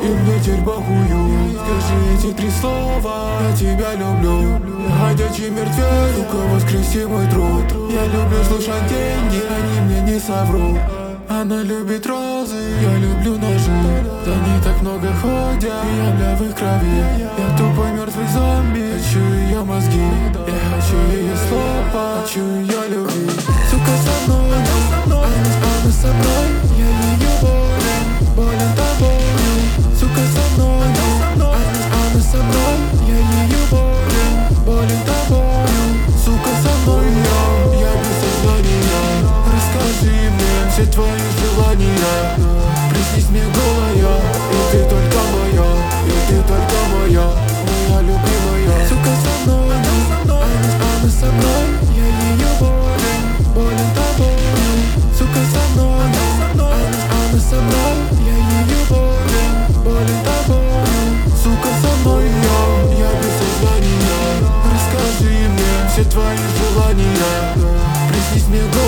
и мне теперь похую. Скажи эти три слова: я тебя люблю. Я ходячий мертвец, сука, воскреси мой труд. Я люблю слушать деньги, они мне не соврут. Она любит розы, я люблю ножи. За ней так много ходят, и я в их крови. Я тупой мертвый зомби, хочу ее мозги. Я хочу ее слопать, хочу ее любить. Сука со мной, она со мной. Я ее болен тобою. Сука со мной, она со мной. Я ее болен тобою. Сука со мной, я без сознания. Расскажи мне все твои желания. Приснись мне голая, и ты только моя, и ты только моя, моя любимая. Сука со мной, она со мной. Я ее болен тобою. Сука со мной, она со мной. Я ее болен тобою. Сука со мной, я без сознания. Расскажи мне все твои желания. Приснись мне голая.